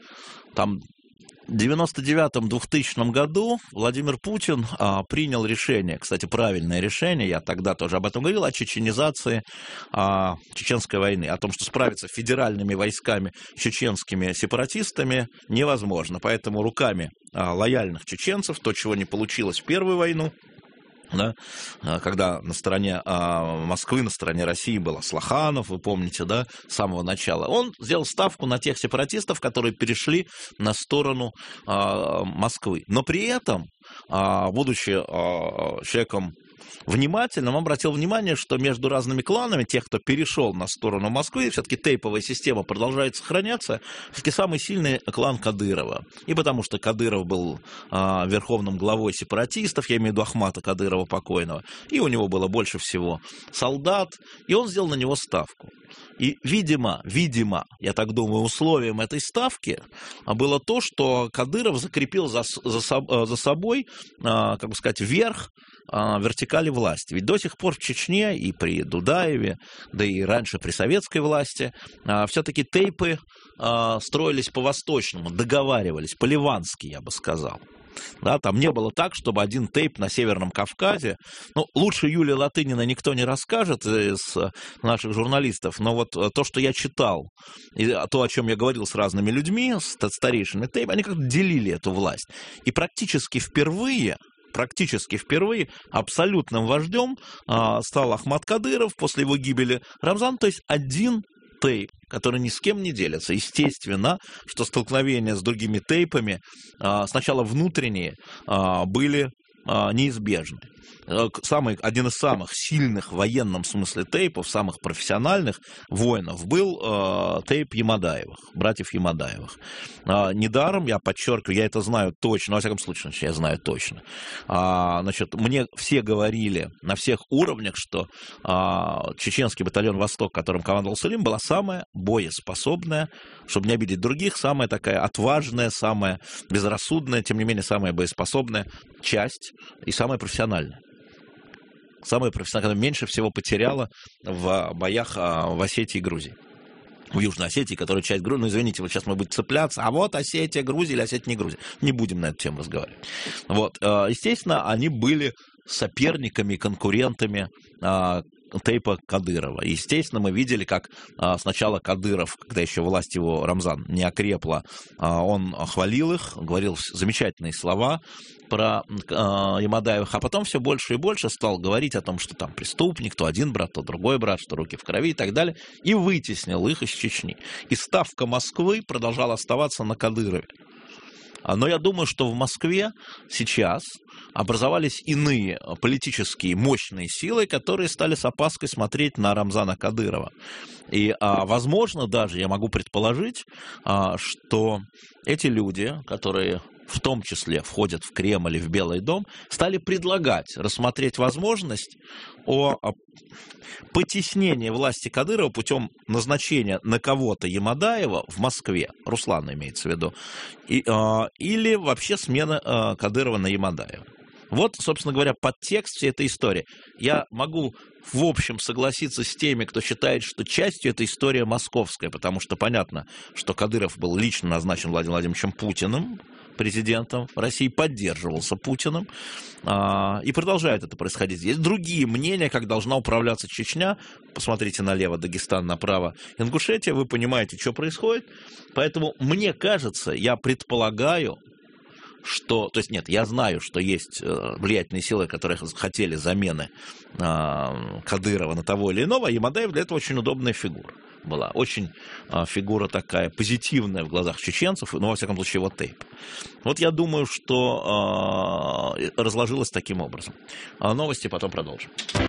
99-2000 году Владимир Путин принял решение, кстати, правильное решение, я тогда тоже об этом говорил, о чеченизации Чеченской войны, о том, что справиться с федеральными войсками чеченскими сепаратистами невозможно. Поэтому руками лояльных чеченцев, то, чего не получилось в Первую войну, да, когда на стороне Москвы, на стороне России был Аслаханов, вы помните, да, с самого начала, он сделал ставку на тех сепаратистов, которые перешли на сторону Москвы. Но при этом, будучи человеком внимательным, он обратил внимание, что между разными кланами, тех, кто перешел на сторону Москвы, все-таки тейповая система продолжает сохраняться, все-таки самый сильный клан Кадырова. И потому что Кадыров был верховным главой сепаратистов, я имею в виду Ахмата Кадырова покойного, и у него было больше всего солдат, и он сделал на него ставку. И, видимо, я так думаю, условием этой ставки было то, что Кадыров закрепил за собой, как бы сказать, верх вертикали власти. Ведь до сих пор в Чечне и при Дудаеве, да и раньше при советской власти, все-таки тейпы строились по-восточному, договаривались, по-ливански, я бы сказал. Да, там не было так, чтобы один тейп на Северном Кавказе, ну, лучше Юлии Латынина никто не расскажет из наших журналистов, но вот то, что я читал, и то, о чем я говорил с разными людьми, с старейшинами тейп, они как-то делили эту власть. И практически впервые абсолютным вождем стал Ахмат Кадыров после его гибели Рамзан, то есть один тейп, который ни с кем не делится. Естественно, что столкновения с другими тейпами сначала внутренние были неизбежны. один из самых сильных в военном смысле тейпов, самых профессиональных воинов был тейп Ямадаевых, братьев Ямадаевых. Недаром, я подчеркиваю, я это знаю точно, во всяком случае, я знаю точно. Значит, мне все говорили на всех уровнях, что чеченский батальон «Восток», которым командовал Сулим, была самая боеспособная, чтобы не обидеть других, самая такая отважная, самая безрассудная, тем не менее, самая боеспособная часть и самая профессиональная. Самая профессиональная, которая меньше всего потеряла в боях в Осетии и Грузии. В Южной Осетии, которая часть Грузии, ну, извините, вот сейчас мы будем цепляться, а вот Осетия, Грузия или Осетия, не Грузия. Не будем на эту тему разговаривать. Вот. Естественно, они были соперниками, конкурентами тейпа Кадырова. Естественно, мы видели, как сначала Кадыров, когда еще власть его, Рамзан, не окрепла, он хвалил их, говорил замечательные слова про Ямадаевых, а потом все больше и больше стал говорить о том, что там преступник, то один брат, то другой брат, что руки в крови и так далее, и вытеснил их из Чечни. И ставка Москвы продолжала оставаться на Кадырове. Но я думаю, что в Москве сейчас образовались иные политические мощные силы, которые стали с опаской смотреть на Рамзана Кадырова. И, возможно, даже я могу предположить, что эти люди, которые в том числе входят в Кремль и в Белый дом, стали предлагать рассмотреть возможность о потеснении власти Кадырова путем назначения на кого-то Ямадаева в Москве, Руслана имеется в виду, или вообще смена Кадырова на Ямадаева. Вот, собственно говоря, подтекст всей этой истории. Я могу, в общем, согласиться с теми, кто считает, что частью эта история московская, потому что понятно, что Кадыров был лично назначен Владимиром Владимировичем Путиным, президентом России, поддерживался Путиным, и продолжает это происходить. Есть другие мнения, как должна управляться Чечня. Посмотрите налево, Дагестан, направо, Ингушетия, вы понимаете, что происходит. Поэтому мне кажется, я предполагаю, что, то есть нет, я знаю, что есть влиятельные силы, которые хотели замены Кадырова на того или иного, а Ямадаев для этого очень удобная фигура была. Очень фигура такая позитивная в глазах чеченцев, но во всяком случае его тейп. Вот я думаю, что разложилось таким образом. Новости потом продолжим.